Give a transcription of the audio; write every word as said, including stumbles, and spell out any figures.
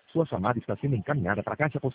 Sua chamada está sendo encaminhada para a caixa postal.